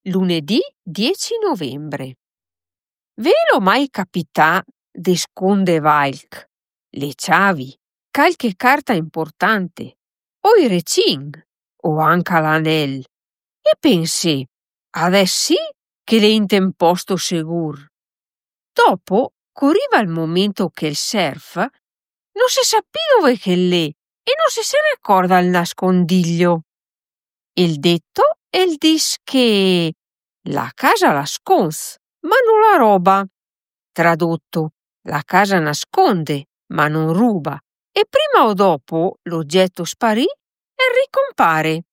Lunedì 10 novembre. Ve lo mai capità de scondere valc, le chiavi, qualche carta importante, o i recin, o anche l'anel, e pensé, adesso sì che l'è in un posto sicuro. Dopo corriva il momento che il surf non si sapì dove che l'è e non si ricorda il nascondiglio. Il detto è il dis che la casa la scons, ma non la roba. Tradotto, la casa nasconde, ma non ruba. E prima o dopo l'oggetto sparì e ricompare.